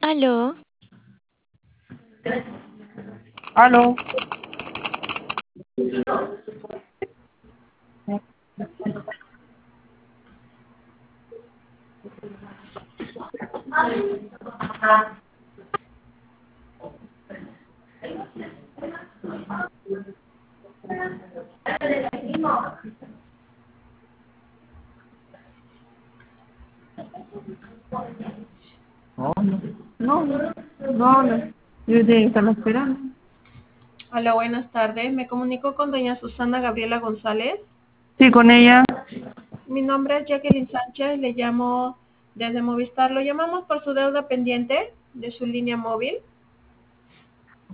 Aló, Aló. No, no, no, no. Yo te estaba esperando. Hola, buenas tardes. Me comunico con doña Susana Gabriela González. Sí, con ella. Mi nombre es Jacqueline Sánchez, le llamo desde Movistar. Lo llamamos por su deuda pendiente de su línea móvil.